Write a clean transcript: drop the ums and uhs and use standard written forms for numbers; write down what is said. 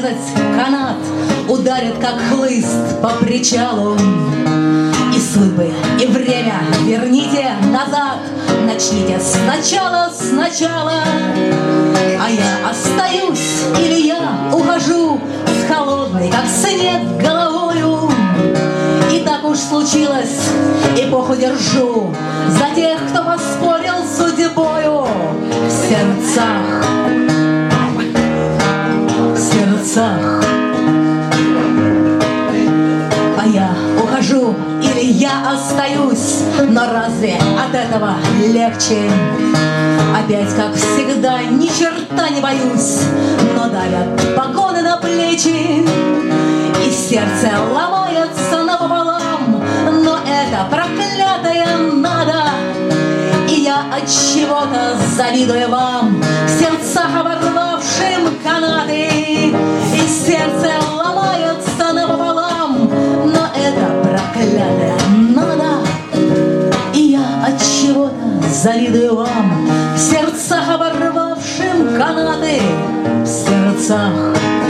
срезать канат, ударит, как хлыст по причалу. И судьбы, и время верните назад, начните сначала, сначала. А я остаюсь или я ухожу с холодной, как снег, головою. И так уж случилось, эпоху держу за тех, кто поспорил с судьбою. В сердцах, в сердцах. А я ухожу или я остаюсь, но разве от этого легче? Опять, как всегда, ни черта не боюсь, но давят погоны на плечи, и сердце ломается напополам. Но это проклятое надо, и я от чего-то завидую вам, в сердцах оборвавшим канаты. И сердце ломается напополам, но это проклятое надо, и я от чего-то завидую вам, в сердцах оборвавшим канаты, в сердцах.